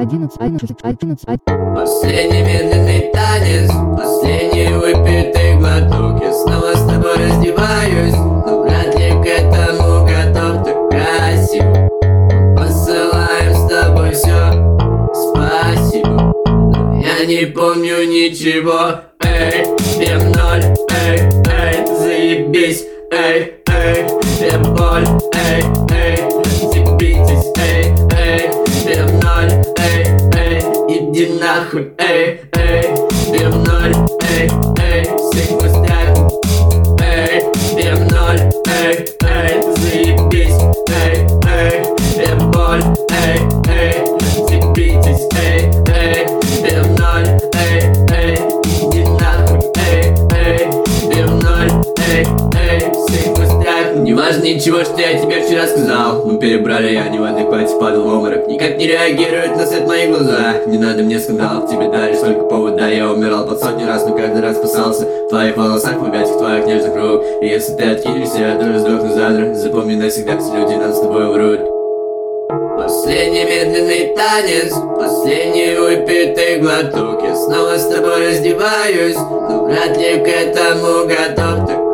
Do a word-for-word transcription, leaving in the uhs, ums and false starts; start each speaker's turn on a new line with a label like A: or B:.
A: одиннадцать, одиннадцать, одиннадцать.
B: Последний медленный танец, последний выпитый глоток. Я снова с тобой раздеваюсь, но вряд ли к этому готов. Так красиво, посылаем с тобой все, спасибо, но я не помню ничего. Эй, прям ноль, эй, эй, заебись, эй, эй, прям боль, эй, эй, отъебитесь, эй, эй, прям ноль, эй, эй, иди нахуй, эй, эй, прям ноль, эй, эй, всех пустят, эй, прям ноль, эй, эй, заебись, эй, эй, прям боль, эй, эй, отъебитесь, эй, эй, прям ноль, эй, эй, иди нахуй, эй, эй, прям ноль, эй, эй, всех пустят. Неважно ничего, что я тебе вчера сказал. Мы перебрали, я не в адеквате, падал в обморок. Никак не реагируют на свет мои глаза. Не надо мне скандалов, тебе дали столько повода. Я умирал под сотни раз, но каждый раз спасался. В твоих волосах, в объятиях твоих нежных рук. И если ты откинешься, я тоже сдохну завтра. Запомни навсегда, все люди нас с тобой врут. Последний медленный танец, последний выпитый глоток. Я снова с тобой раздеваюсь, но вряд ли к этому готов. Так